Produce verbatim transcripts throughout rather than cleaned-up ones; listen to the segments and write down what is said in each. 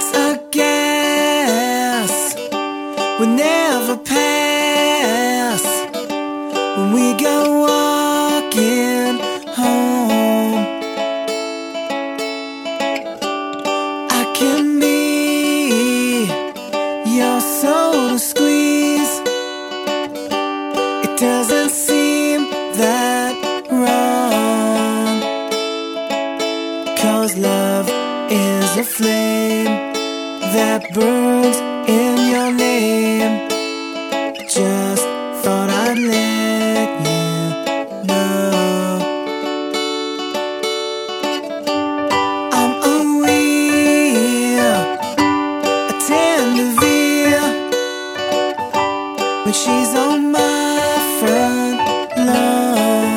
It's a gas we never pass when we go walking home. I can be your soda squeeze. It doesn't seem that wrong, 'cause love is a flame that burns in your name. Just thought I'd let you know. I'm a wheel, a tender veer, when she's on my front lawn.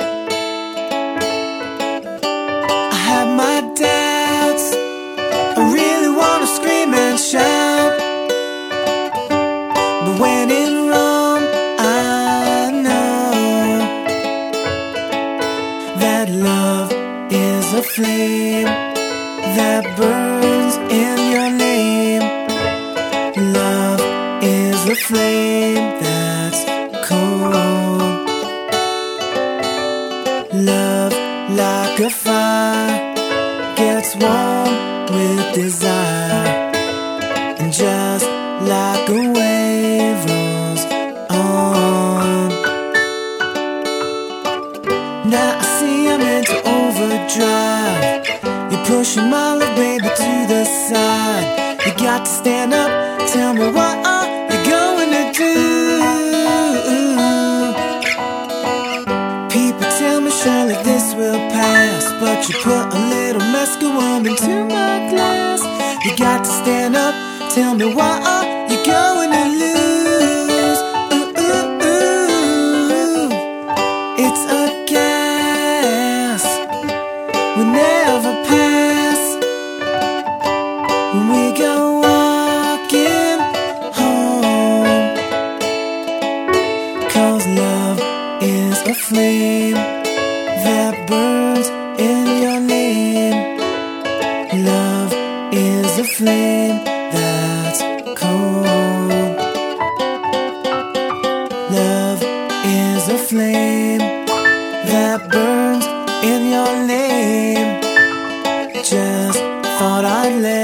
I have my doubts, I really wanna scream and shout, but when in Rome, I know that love is a flame that burns in your name. Love is a flame that's cold. Love, like a fire, gets warm with desire, and just like a wave rolls on. Now I see I'm into overdrive. You're pushing my love, baby, to the side. You got to stand up, tell me what are you going to do? People tell me surely this will pass, but you put a little mescaline into my glass. You got to stand up, tell me what are you going to lose? Ooh, ooh, ooh. It's a gas we never pass when we go walking home, 'cause love is a flame that burns in your name. Love is a flame that's cold. Love is a flame that burns in your name. Just thought I'd let